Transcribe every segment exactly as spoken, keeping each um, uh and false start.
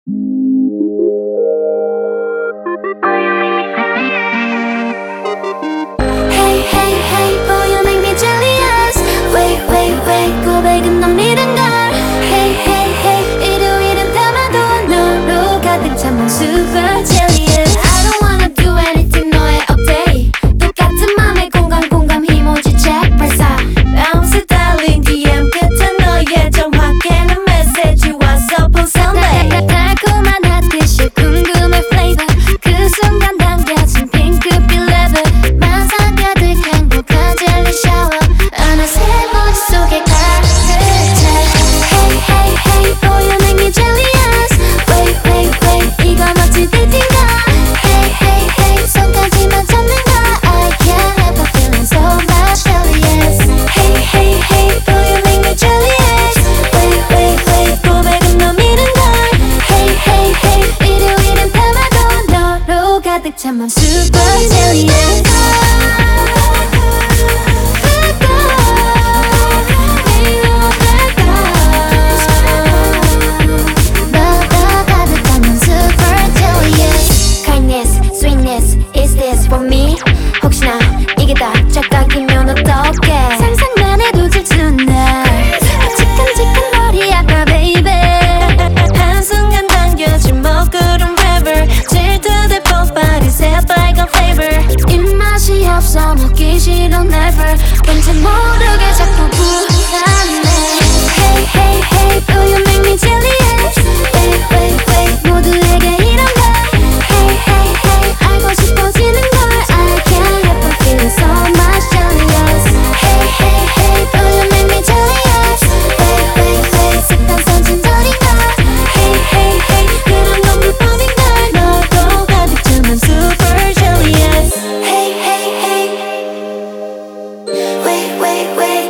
Hey hey hey boy you make me jealous. Wait wait wait 고백은 넌 믿은 걸. Hey hey hey 일요일은 담아도 너로 가득 찬 super jealous. I don't wanna do anything 너의 update. 똑같은 맘에 공감 공감 이모지 check 발사. Bounce darling 디엠 끝에 너의 정확해는 메시지 왔어 본 Sunday. 달콤한 핫디쉬 궁금해 flavor. 그 순간 당겨진 핑크빛 level. 만상 가득 행복한 젤리 샤워. 어느새 머릿속에 가득 차. Hey hey hey boy you make me jealous. Wait wait wait 이거 멋진 dating가. Hey hey hey 손까지만 잡는 거. I can't help but feeling so much jealous. Hey hey hey boy you make me jealous. Wait wait wait 고백은 너 믿은 걸. Hey hey hey 일요일은 담아도 너로 가득 찬 맘 super jealous. 혹시나 이게 다 착각이면 어떡해. 상상만 해도 질투나. 깜찍깜찍한 머리 아파 baby. 한순간 당겨진 먹구름 river. 질투될 뻔뻔한 새빨간 flavor. 입맛이 없어 먹기 싫어 never. 왠지 모르게 자꾸 불안해. Hey hey hey do you make me jealous. Wait wait wait 모두에게 이런 걸. Hey hey hey 알고 싶어지는 걸. I can't help but feeling so much jealous. Hey hey hey do you make me jealous. Wait wait wait 습관 선진들인 걸. Hey hey hey 그런 건 불법인 걸. 너도 가득 찬 맘 super jealous. Hey hey hey wait wait wait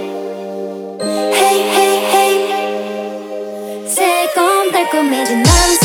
Hey hey hey 새콤달콤해진 난